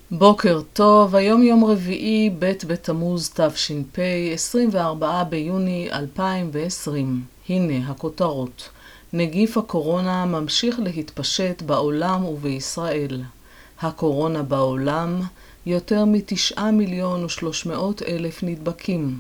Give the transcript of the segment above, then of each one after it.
בוקר טוב, היום יום רביעי, ב' בתמוז תש"פ, 24 ביוני 2020. הנה הכותרות. נגיף הקורונה ממשיך להתפשט בעולם ובישראל. הקורונה בעולם, יותר מ9,300,000 נדבקים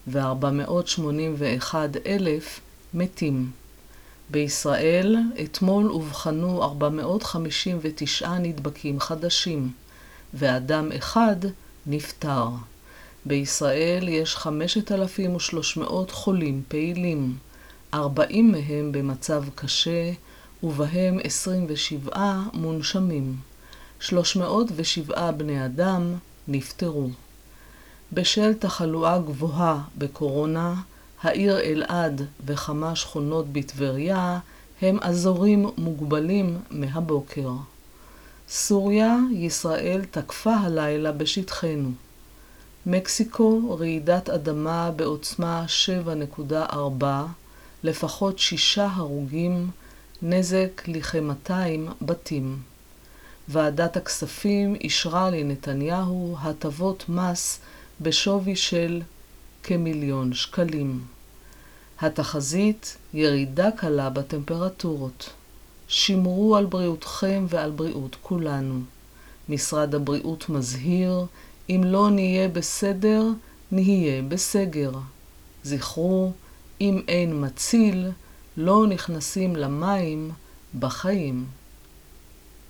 ו481,000 מתים. בישראל, אתמול אובחנו 459 נדבקים חדשים. ואדם אחד נפטר. בישראל יש 5,300 חולים פעילים, 40 מהם במצב קשה, ובהם 27 מונשמים. 307 בני אדם נפטרו. בשל תחלואה גבוהה בקורונה, העיר אלעד וכמה שכונות בטבריה הם אזורים מוגבלים מהבוקר. סוריה, ישראל תקפה הלילה בשטחנו. מקסיקו, רעידת אדמה בעוצמה 7.4, לפחות 6 הרוגים, נזק לכ200 בתים. ועדת הכספים אישרה לנתניהו הטבות מס בשווי של כ1,000,000 שקלים. התחזית, ירידה קלה בטמפרטורות. שמרו על בריאותכם ועל בריאות כולנו. משרד הבריאות מזהיר, אם לא נהיה בסדר, נהיה בסגר. זכרו, אם אין מציל, לא נכנסים למים בחיים.